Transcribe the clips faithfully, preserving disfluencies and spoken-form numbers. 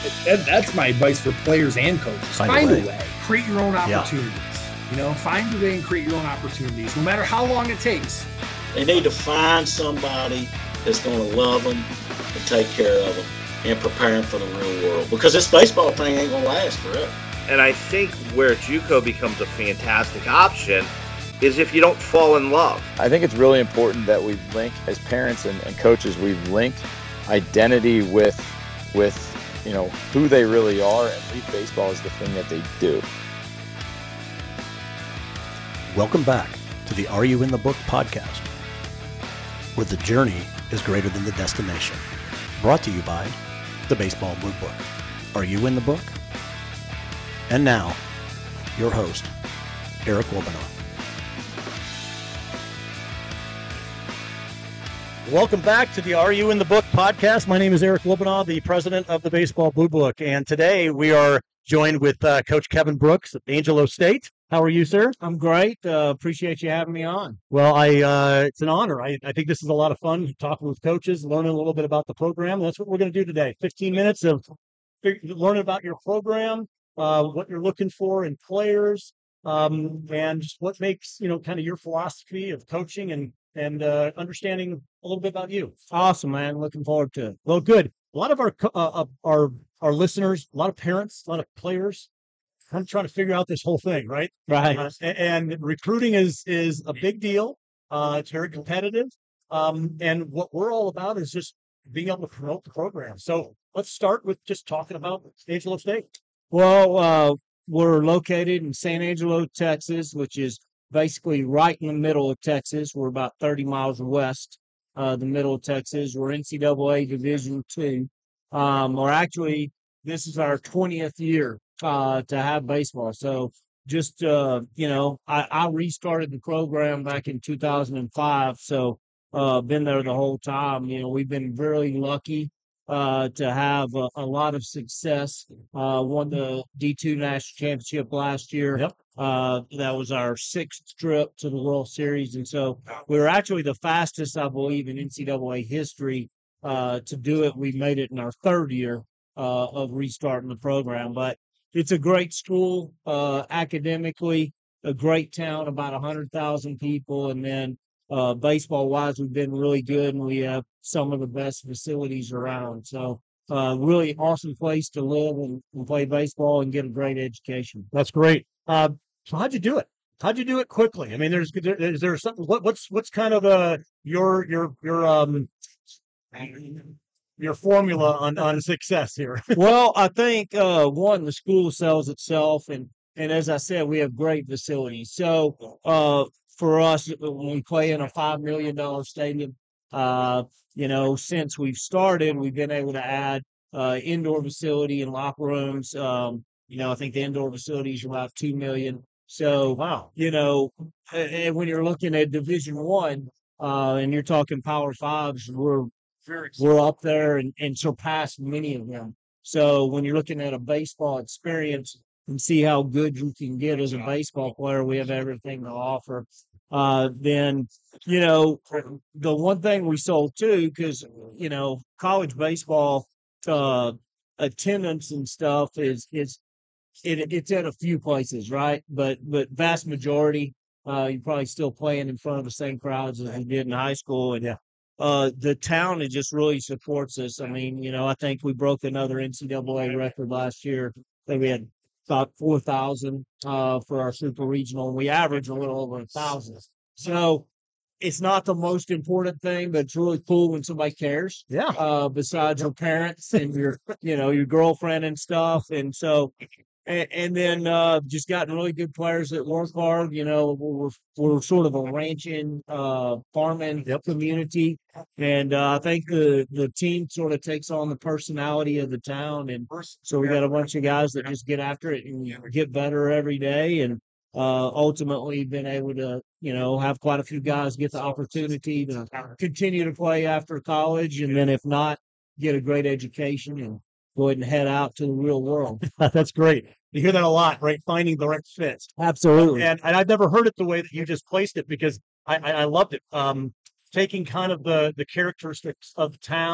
that, that's my advice for players and coaches. Find, Find a, way. a way. Create your own opportunities. Yeah. You know, find a way and create your own opportunities, no matter how long it takes. They need to find somebody that's going to love them and take care of them and prepare them for the real world. Because this baseball thing ain't going to last forever. And I think where JUCO becomes a fantastic option is if you don't fall in love. I think it's really important that we link, as parents and, and coaches, we've linked identity with, with you know, who they really are, and leaf baseball is the thing that they do. Welcome back to the Are You in the Book podcast, where the journey is greater than the destination. Brought to you by the Baseball Blue Book. Are you in the book? And now, your host, Eric Wobenaar. Welcome back to the Are You in the Book podcast. My name is Eric Wobenaar, the president of the Baseball Blue Book. And today we are joined with uh, Coach Kevin Brooks at Angelo State. How are you, sir? I'm great. Uh, appreciate you having me on. Well, I uh, it's an honor. I, I think this is a lot of fun, talking with coaches, learning a little bit about the program. That's what we're going to do today. fifteen minutes of learning about your program, uh, what you're looking for in players, um, and just what makes, you know, kind of your philosophy of coaching and, and uh, understanding a little bit about you. Awesome, man. Looking forward to it. Well, good. A lot of our uh, our our listeners, a lot of parents, a lot of players, I'm trying to figure out this whole thing, right? Right. Uh, and, and recruiting is is a big deal. Uh, it's very competitive. Um, and what we're all about is just being able to promote the program. So let's start with just talking about Angelo State. Well, uh, we're located in San Angelo, Texas, which is basically right in the middle of Texas. We're about thirty miles west uh, the middle of Texas. We're N C double A Division two. Um, or actually, this is our twentieth year uh, to have baseball. So just, uh, you know, I, I restarted the program back in two thousand five. So uh, been there the whole time. You know, we've been very lucky uh, to have a, a lot of success. Uh, won the D two National Championship last year. Yep. Uh, that was our sixth trip to the World Series. And so we were actually the fastest, I believe, in N C double A history uh, to do it. We made it in our third year uh, of restarting the program. But it's a great school uh, academically, a great town, about one hundred thousand people. And then uh, baseball-wise, we've been really good, and we have some of the best facilities around. So uh, really awesome place to live and, and play baseball and get a great education. That's great. Uh, so how'd you do it? How'd you do it quickly? I mean, there's there, is there something? What, what's what's kind of uh your your your um your formula on, on success here? Well, I think uh, one, the school sells itself, and and as I said, we have great facilities. So uh, for us, when we play in a five million dollar stadium, uh, you know, since we've started, we've been able to add uh, indoor facility and locker rooms. Um, you know, I think the indoor facilities are about two million. So, Wow. you know, and when you're looking at Division One, uh, and you're talking Power Fives, we're we're up there and, and surpass many of them. So when you're looking at a baseball experience and see how good you can get as a baseball player, we have everything to offer. Uh, then, you know, the one thing we sold too, because, you know, college baseball uh, attendance and stuff is is it, it's at a few places, right? But but vast majority, uh, you're probably still playing in front of the same crowds as you did in high school. And Yeah. uh, the town, it just really supports us. I mean, you know, I think we broke another N C double A record last year. I think we had about four thousand uh, for our super regional, and we average a little over a thousand. So it's not the most important thing, but it's really cool when somebody cares. Yeah. Uh, besides your parents and your, you know, your girlfriend and stuff. And so, and, and then uh, just gotten really good players that work hard. You know, we're we're sort of a ranching, uh, farming Yep. community, and uh, I think the the team sort of takes on the personality of the town, and so we got a bunch of guys that just get after it and get better every day, and uh, ultimately been able to, you know, have quite a few guys get the opportunity to continue to play after college, and then if not, get a great education and go ahead and head out to the real world. That's great. You hear that a lot, right? Finding the right fit. Absolutely. And, and I've never heard it the way that you just placed it, because I, I, I loved it. Um, taking kind of the, the characteristics of town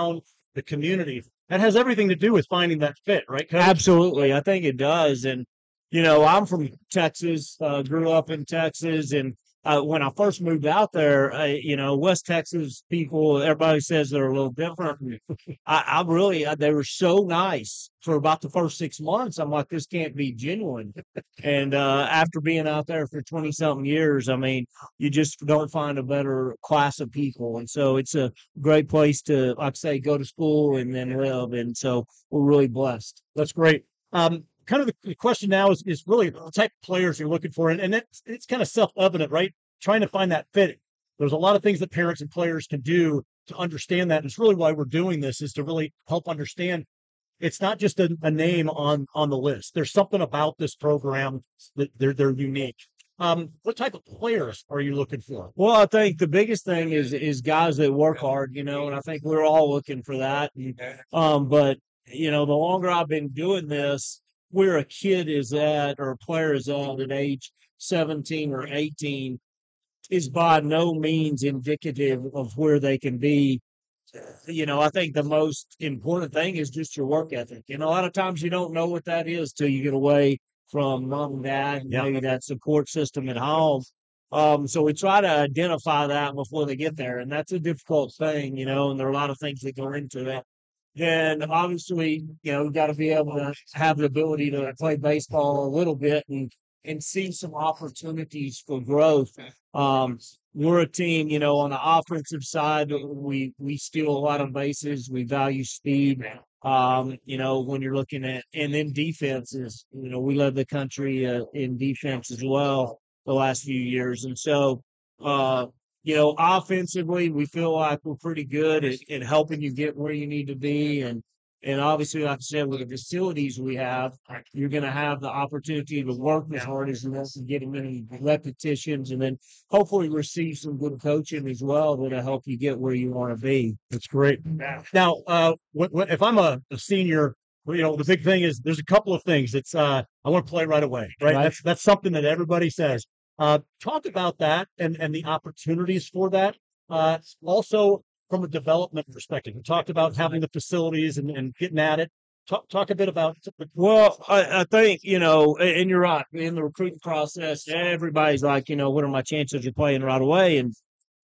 the community. That has everything to do with finding that fit, right, Coach? Absolutely. I think it does. And, you know, I'm from Texas, uh, grew up in Texas. And uh, when I first moved out there, uh, you know, West Texas people, everybody says they're a little different. I, I really, uh, they were so nice for about the first six months. I'm like, this can't be genuine. And uh, after being out there for twenty something years, I mean, you just don't find a better class of people. And so it's a great place to, like I say, go to school and then live. And so we're really blessed. That's great. Um, kind of the, the question now is, is really the type of players you're looking for. And, and it's, it's kind of self-evident, right? Trying to find that fit. There's a lot of things that parents and players can do to understand that. And it's really why we're doing this, is to really help understand it's not just a, a name on, on the list. There's something about this program that they're, they're unique. Um, what type of players are you looking for? Well, I think the biggest thing is is guys that work hard, you know, and I think we're all looking for that. And, um, but, you know, the longer I've been doing this, where a kid is at or a player is at at age seventeen or eighteen is by no means indicative of where they can be. You know, I think the most important thing is just your work ethic. And a lot of times you don't know what that is till you get away from mom and dad, and Yeah. maybe that support system at home. Um, so we try to identify that before they get there. And that's a difficult thing, you know, and there are a lot of things that go into it. Then obviously, you know, you've got to be able to have the ability to play baseball a little bit and and see some opportunities for growth. Um, we're a team, you know, on the offensive side, we we steal a lot of bases. We value speed. Um, you know, when you're looking at, and then defenses, you know, we led the country uh, in defense as well the last few years. And so, uh, you know, offensively, we feel like we're pretty good at, at helping you get where you need to be. And and obviously, like I said, with the facilities we have, you're going to have the opportunity to work as hard as you want to get many repetitions, and then hopefully receive some good coaching as well that'll help you get where you want to be. That's great. Now, uh, what, what, if I'm a, a senior, well, you know, the big thing is there's a couple of things. It's uh, I want to play right away, right? Right. That's that's something that everybody says. Uh, talk about that and and the opportunities for that. Uh, also, from a development perspective, we talked about having the facilities and, and getting at it. Talk talk a bit about. Well, I, I think, you know, and and you're right, in the recruiting process, everybody's like, you know, what are my chances of playing right away? And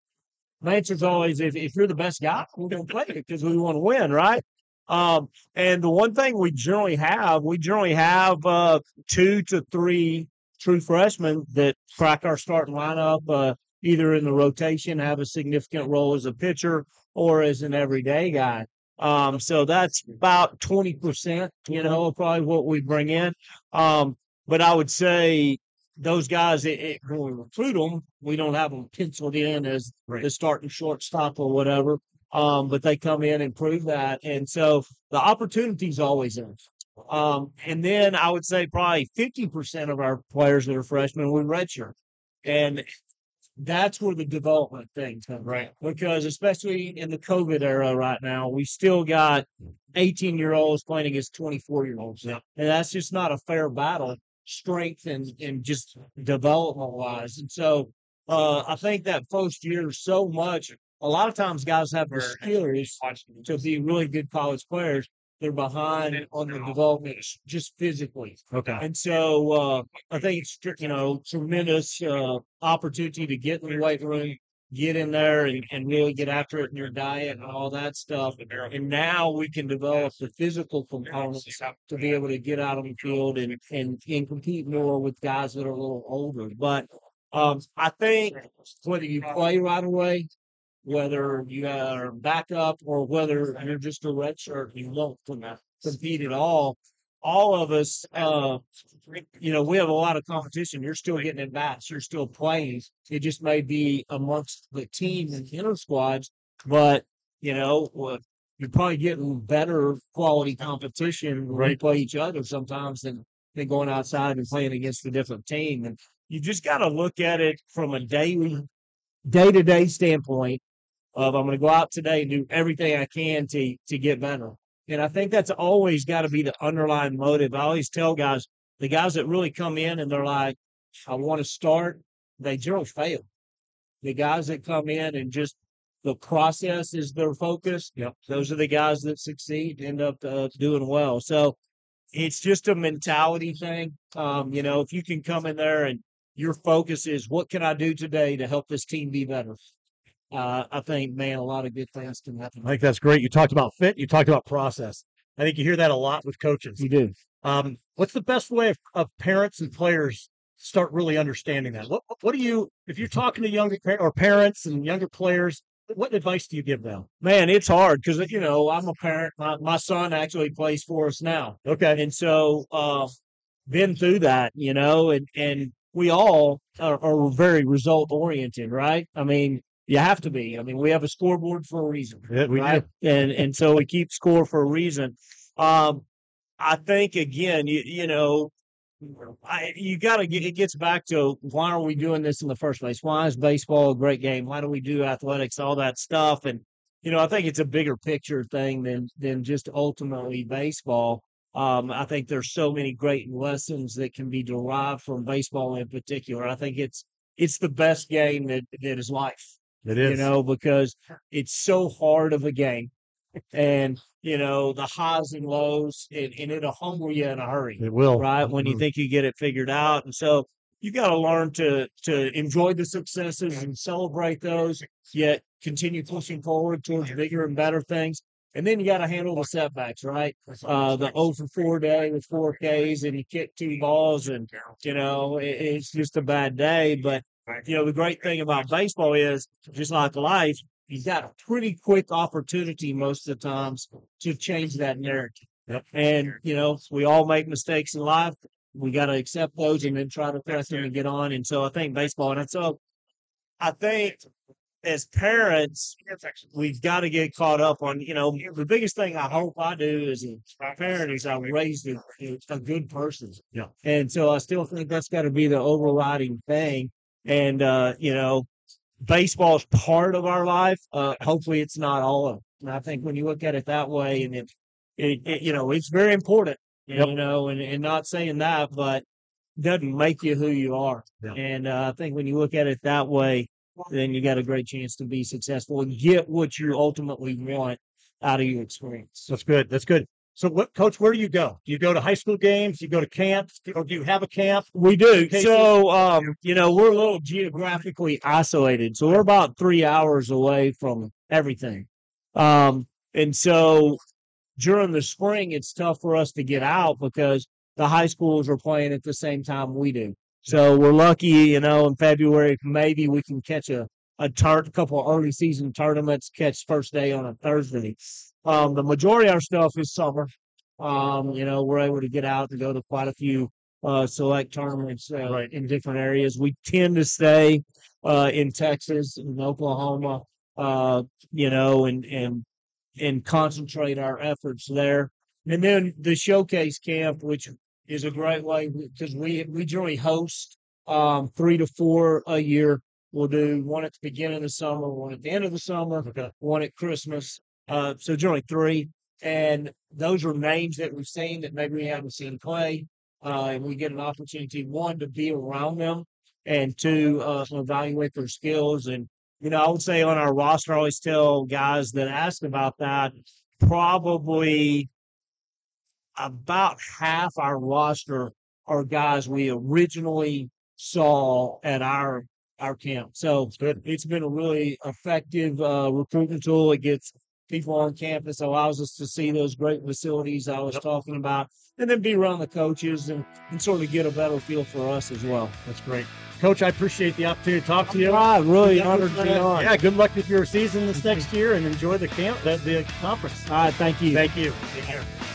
my answer's always, if, if you're the best guy, we're going to play it because we want to win, right? Um, and the one thing we generally have, we generally have uh, two to three true freshmen that crack our starting lineup, uh, either in the rotation, have a significant role as a pitcher or as an everyday guy. Um, so that's about twenty percent, you know, probably what we bring in. Um, but I would say those guys, it, it, when we recruit them, we don't have them penciled in as Right. the starting shortstop or whatever. Um, but they come in and prove that. And so the opportunity's always there. Um, and then I would say probably fifty percent of our players that are freshmen, we redshirt. And that's where the development thing comes. Right. Because especially in the COVID era right now, we still got eighteen-year-olds playing against twenty-four-year-olds. Yep. And that's just not a fair battle, strength and, and just development-wise. And so uh, I think that first year so much, a lot of times guys have the skills to be really good college players. They're behind on the development just physically. Okay. And so uh, I think it's, you know, tremendous uh, opportunity to get in the weight room, get in there and, and really get after it in your diet and all that stuff. And now we can develop the physical components to be able to get out on the field and, and, and compete more with guys that are a little older. But um, I think whether you play right away, whether you are backup or whether you're just a redshirt and you won't compete at all, all of us, uh, you know, we have a lot of competition. You're still getting at bats. You're still playing. It just may be amongst the team and inter squads, but, you know, uh, you're probably getting better quality competition when we play each other sometimes than, than going outside and playing against a different team. And you just got to look at it from a daily, day-to-day standpoint. Of I'm going to go out today and do everything I can to to get better. And I think that's always got to be the underlying motive. I always tell guys, the guys that really come in and they're like, I want to start, they generally fail. The guys that come in and just the process is their focus, Yep. those are the guys that succeed, end up uh, doing well. So it's just a mentality thing. Um, you know, if you can come in there and your focus is, what can I do today to help this team be better? Uh, I think, man, a lot of good things can happen. I think that's great. You talked about fit. You talked about process. I think you hear that a lot with coaches. You do. Um, what's the best way of, of parents and players start really understanding that? What What do you, if you're talking to younger par- or parents and younger players, what advice do you give them? Man, it's hard because, you know, I'm a parent. My, my son actually plays for us now. Okay. And so, uh, been through that, you know, and, and we all are, are very result oriented, right? I mean, you have to be. I mean, we have a scoreboard for a reason, Yeah, we right? And and so we keep score for a reason. Um, I think again, you you know, I you got to get. It gets back to, why are we doing this in the first place? Why is baseball a great game? Why do we do athletics? All that stuff, and you know, I think it's a bigger picture thing than than just ultimately baseball. Um, I think there's so many great lessons that can be derived from baseball in particular. I think it's it's the best game that that is life. It is. You know, because it's so hard of a game, and you know, the highs and lows, and, and it'll humble you in a hurry, It will. right? When you Mhm. think you get it figured out, and so you got to learn to to enjoy the successes and celebrate those, yet continue pushing forward towards bigger and better things. And then you got to handle the setbacks, right? Uh, the oh for four day with four Ks, and you kick two balls, and you know, it, it's just a bad day. But you know, the great thing about baseball is, just like life, you got a pretty quick opportunity most of the times to change that narrative. Yep. And, you know, we all make mistakes in life. We got to accept those and then try to press them and get on. And so I think baseball, and so I think as parents, we've got to get caught up on, you know, the biggest thing I hope I do as a parent is I raised a, a good person. Yeah. And so I still think that's got to be the overriding thing. And, uh, you know, baseball is part of our life. Uh, hopefully it's not all of it. And I think when you look at it that way, and it, it, it you know, it's very important, Yep. you know, and, and not saying that, but it doesn't make you who you are. Yeah. And uh, I think when you look at it that way, then you got a great chance to be successful and get what you ultimately want out of your experience. That's good. That's good. So, what, Coach, where do you go? Do you go to high school games? Do you go to camps? Or do you have a camp? We do. Okay, So, um, you know, we're a little geographically isolated. So we're about three hours away from everything. Um, and so during the spring, it's tough for us to get out because the high schools are playing at the same time we do. So we're lucky, you know, in February, maybe we can catch a, a, tur- a couple of early season tournaments, catch first day on a Thursday. Um, the majority of our stuff is summer. Um, you know, we're able to get out and go to quite a few uh, select tournaments uh, Right. in different areas. We tend to stay uh, in Texas and Oklahoma, uh, you know, and and and concentrate our efforts there. And then the showcase camp, which is a great way because we we generally host um, three to four a year. We'll do one at the beginning of the summer, one at the end of the summer, Okay. one at Christmas. Uh, so generally three. And those are names that we've seen that maybe we haven't seen play. Uh, and we get an opportunity, one, to be around them, and two, uh, to evaluate their skills. And, you know, I would say on our roster, I always tell guys that ask about that, probably about half our roster are guys we originally saw at our our camp. So Good. it's been a really effective uh, recruitment tool. It gets people on campus, allows us to see those great facilities I was Yep. talking about, and then be around the coaches and, and sort of get a better feel for us as well. That's great. Coach, I appreciate the opportunity to talk to you. I really Yeah, honored to be on. Yeah, good luck with your season this next year and enjoy the camp, the, the conference. All right, thank you. Thank you. Take care.